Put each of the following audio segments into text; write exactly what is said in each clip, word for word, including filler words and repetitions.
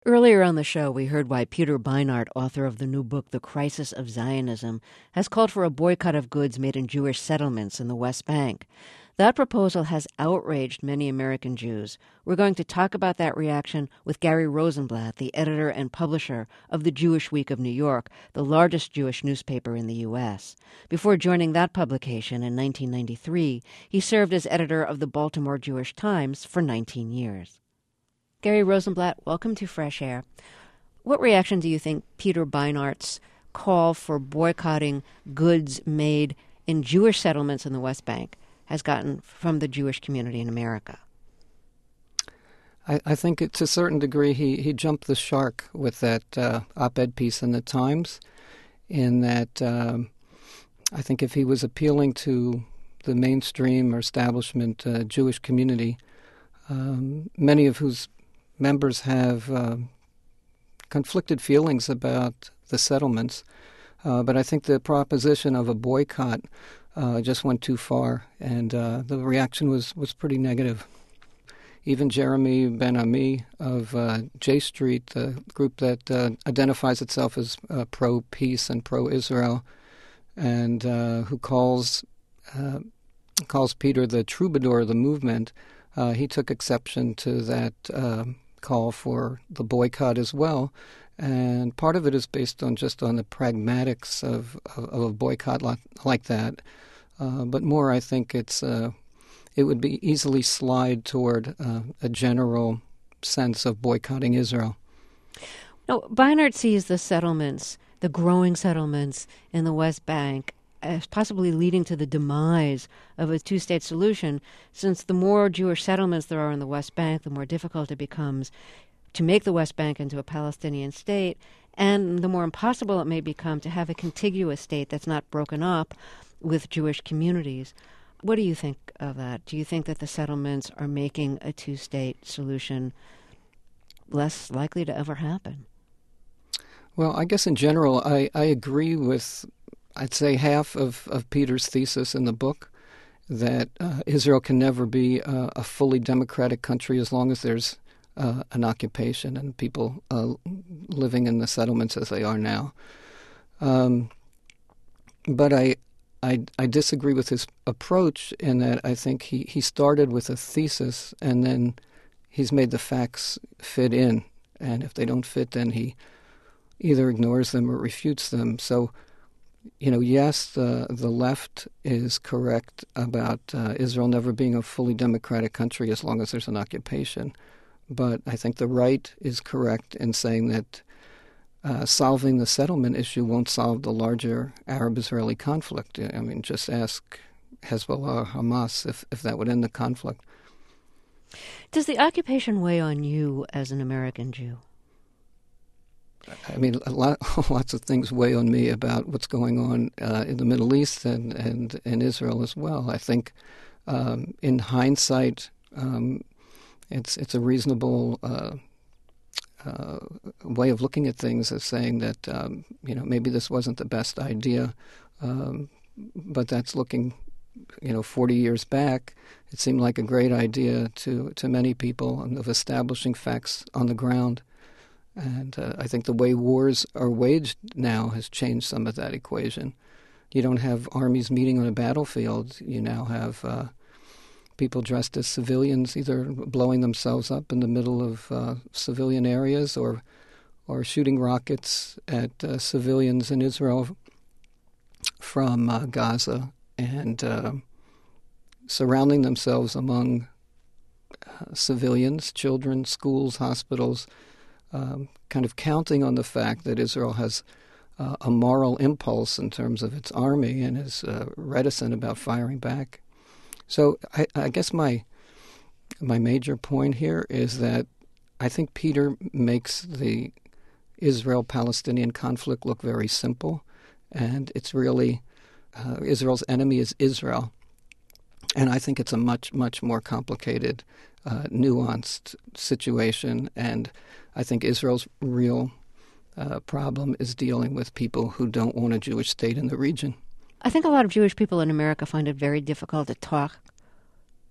Earlier on the show, we heard why Peter Beinart, author of the new book, The Crisis of Zionism, has called for a boycott of goods made in Jewish settlements in the West Bank. That proposal has outraged many American Jews. We're going to talk about that reaction with Gary Rosenblatt, the editor and publisher of the Jewish Week of New York, the largest Jewish newspaper in the U S. Before joining that publication in nineteen ninety-three, he served as editor of the Baltimore Jewish Times for nineteen years. Gary Rosenblatt, welcome to Fresh Air. What reaction do you think Peter Beinart's call for boycotting goods made in Jewish settlements in the West Bank has gotten from the Jewish community in America? I, I think it, to a certain degree he, he jumped the shark with that uh, op-ed piece in the Times, in that um, I think if he was appealing to the mainstream or establishment uh, Jewish community, um, many of whose members have uh, conflicted feelings about the settlements, uh, but I think the proposition of a boycott uh, just went too far, and uh, the reaction was, was pretty negative. Even Jeremy Ben-Ami of uh, J Street, the group that uh, identifies itself as uh, pro-peace and pro-Israel, and uh, who calls uh, calls Peter the troubadour of the movement, uh, he took exception to that uh, call for the boycott as well, and part of it is based on just on the pragmatics of, of, of a boycott like, like that, uh, but more I think it's uh, it would be easily slide toward uh, a general sense of boycotting Israel. Now, Beinart sees the settlements, the growing settlements in the West Bank, as possibly leading to the demise of a two-state solution, since the more Jewish settlements there are in the West Bank, the more difficult it becomes to make the West Bank into a Palestinian state, and the more impossible it may become to have a contiguous state that's not broken up with Jewish communities. What do you think of that? Do you think that the settlements are making a two-state solution less likely to ever happen? Well, I guess in general, I, I agree with I'd say half of, of Peter's thesis in the book, that uh, Israel can never be uh, a fully democratic country as long as there's uh, an occupation and people uh, living in the settlements as they are now. Um, but I, I I disagree with his approach in that I think he, he started with a thesis and then he's made the facts fit in. And if they don't fit, then he either ignores them or refutes them. So, you know, yes, the the left is correct about uh, Israel never being a fully democratic country as long as there's an occupation. But I think the right is correct in saying that uh, solving the settlement issue won't solve the larger Arab-Israeli conflict. I mean, just ask Hezbollah or Hamas if, if that would end the conflict. Does the occupation weigh on you as an American Jew? I mean, a lot, lots of things weigh on me about what's going on uh, in the Middle East and, and in Israel as well. I think um, in hindsight, um, it's it's a reasonable uh, uh, way of looking at things as saying that, um, you know, maybe this wasn't the best idea, um, but that's looking, you know, forty years back. It seemed like a great idea to, to many people of establishing facts on the ground. And uh, I think the way wars are waged now has changed some of that equation. You don't have armies meeting on a battlefield. You now have uh, people dressed as civilians either blowing themselves up in the middle of uh, civilian areas or or shooting rockets at uh, civilians in Israel from uh, Gaza and uh, surrounding themselves among uh, civilians, children, schools, hospitals, Um, kind of counting on the fact that Israel has uh, a moral impulse in terms of its army and is uh, reticent about firing back. So I, I guess my my major point here is that I think Peter makes the Israel-Palestinian conflict look very simple, and it's really uh, Israel's enemy is Israel. And I think it's a much, much more complicated, uh, nuanced situation. And I think Israel's real uh, problem is dealing with people who don't want a Jewish state in the region. I think a lot of Jewish people in America find it very difficult to talk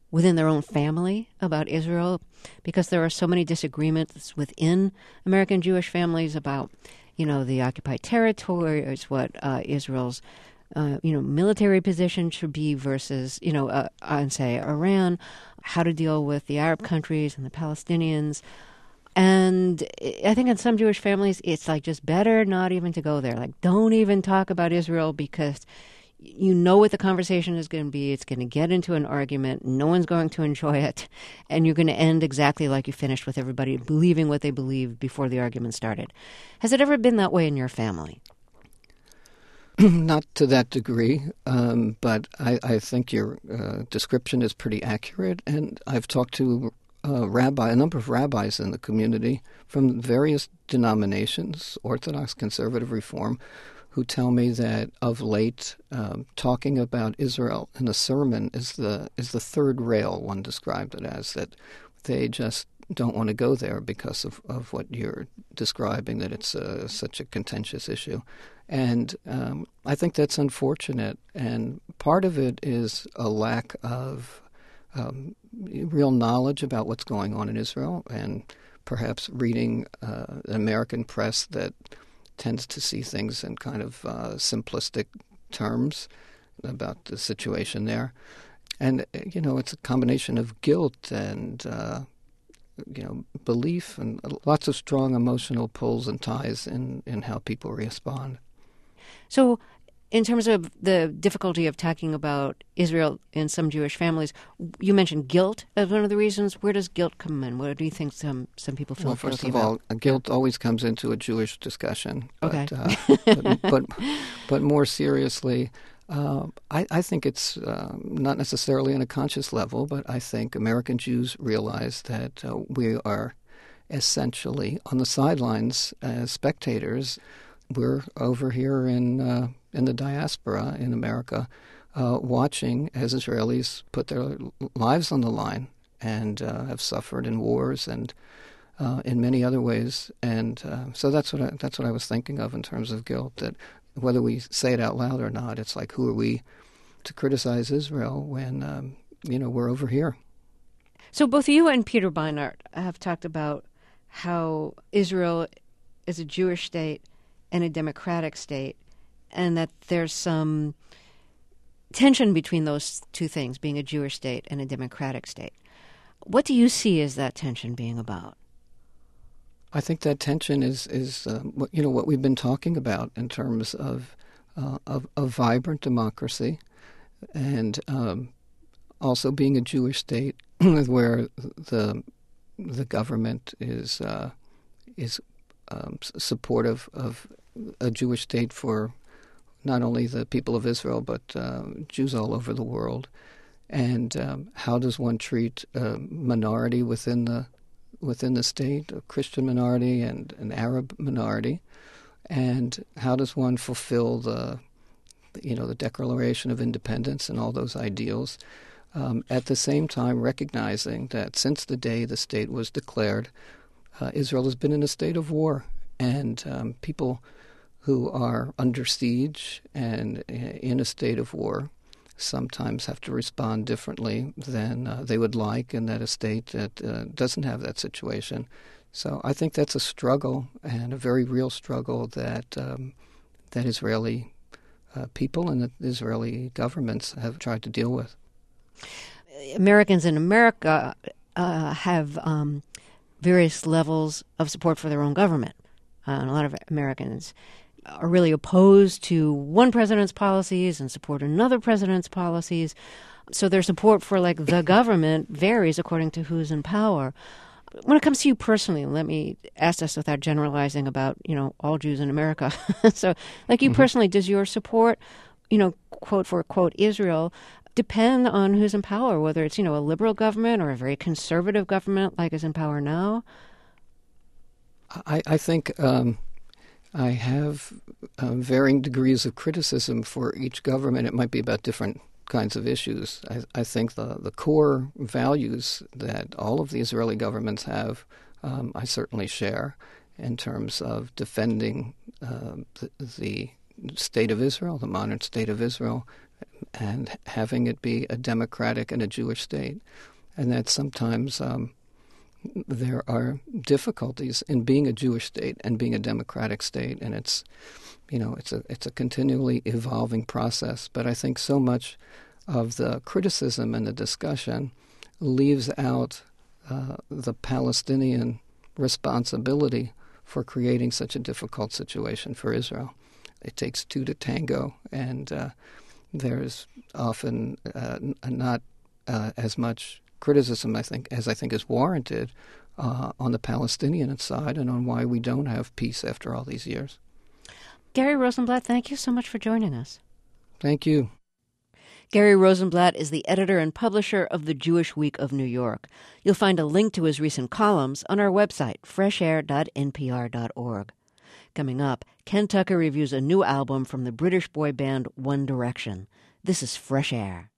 within their own family about Israel, because there are so many disagreements within American Jewish families about, you know, the occupied territories, what uh, Israel's, uh, you know, military position should be versus, you know, uh, on, say, Iran, how to deal with the Arab countries and the Palestinians. And I think in some Jewish families, it's like just better not even to go there. Like, don't even talk about Israel because you know what the conversation is going to be. It's going to get into an argument. No one's going to enjoy it. And you're going to end exactly like you finished, with everybody believing what they believed before the argument started. Has it ever been that way in your family? Not to that degree, um, but I, I think your uh, description is pretty accurate. And I've talked to a rabbi, a number of rabbis in the community from various denominations, Orthodox, Conservative, Reform, who tell me that of late, um, talking about Israel in a sermon is the is the third rail, one described it as, that they just don't want to go there because of, of what you're describing, that it's uh, such a contentious issue. And um, I think that's unfortunate. And part of it is a lack of um, real knowledge about what's going on in Israel, and perhaps reading uh, an American press that tends to see things in kind of uh, simplistic terms about the situation there. And, you know, it's a combination of guilt and, uh, you know, belief and lots of strong emotional pulls and ties in, in how people respond. So in terms of the difficulty of talking about Israel in some Jewish families, you mentioned guilt as one of the reasons. Where does guilt come in? What do you think some, some people feel well, first guilty of all, about? guilt always comes into a Jewish discussion. But, Okay. uh, but, but, but more seriously, uh, I, I think it's uh, not necessarily on a conscious level, but I think American Jews realize that uh, we are essentially on the sidelines as spectators. We're over here in uh, in the diaspora in America, uh, watching as Israelis put their lives on the line and uh, have suffered in wars and uh, in many other ways. And uh, so that's what I, that's what I was thinking of in terms of guilt. That whether we say it out loud or not, it's like, who are we to criticize Israel when um, you know we're over here? So both you and Peter Beinart have talked about how Israel is a Jewish state and a democratic state, and that there's some tension between those two things, being a Jewish state and a democratic state. What do you see as that tension being about? I think that tension is is uh, what, you know what we've been talking about in terms of uh, of a vibrant democracy, and um, also being a Jewish state where the the government is uh, is Um, supportive of a Jewish state for not only the people of Israel, but uh, Jews all over the world. And um, how does one treat a minority within the within the state, a Christian minority and an Arab minority? And how does one fulfill the, you know, the Declaration of Independence and all those ideals, um, at the same time recognizing that since the day the state was declared, Uh, Israel has been in a state of war, and um, people who are under siege and in a state of war sometimes have to respond differently than uh, they would like in that a state that uh, doesn't have that situation. So I think that's a struggle, and a very real struggle that um, that Israeli uh, people and the Israeli governments have tried to deal with. Americans in America uh, have Um various levels of support for their own government. Uh, and a lot of Americans are really opposed to one president's policies and support another president's policies. So their support for, like, the government varies according to who's in power. When it comes to you personally, let me ask this without generalizing about, you know, all Jews in America. So, like you mm-hmm. personally, does your support, you know, quote for quote, Israel, depend on who's in power, whether it's, you know, a liberal government or a very conservative government like is in power now? I, I think um, I have uh, varying degrees of criticism for each government. It might be about different kinds of issues. I, I think the, the core values that all of the Israeli governments have, um, I certainly share in terms of defending uh, the, the state of Israel, the modern state of Israel, and having it be a democratic and a Jewish state, and that sometimes um, there are difficulties in being a Jewish state and being a democratic state, and it's, you know, it's a it's a continually evolving process. But I think so much of the criticism and the discussion leaves out uh, the Palestinian responsibility for creating such a difficult situation for Israel. It takes two to tango, and uh, there's often uh, not uh, as much criticism, I think, as I think is warranted uh, on the Palestinian side and on why we don't have peace after all these years. Gary Rosenblatt, thank you so much for joining us. Thank you. Gary Rosenblatt is the editor and publisher of the Jewish Week of New York. You'll find a link to his recent columns on our website, fresh air dot n p r dot org. Coming up, Ken Tucker reviews a new album from the British boy band One Direction. This is Fresh Air.